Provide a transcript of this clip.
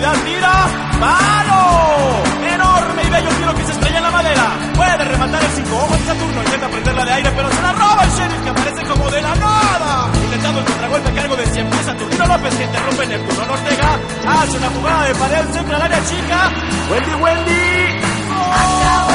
seguridad tira. ¡Palo! Enorme y bello tiro que se estrella en la madera. Puede rematar el 5 ojos de Saturno. Intenta prenderla de aire, pero se la roba el Sheriff, que aparece como de la nada. Intentando el contragolpe a cargo de 100 pies Saturnino López, que interrumpe Neptuno Ortega. Hace una jugada de pared, centra al área chica. Wendy. Acabó.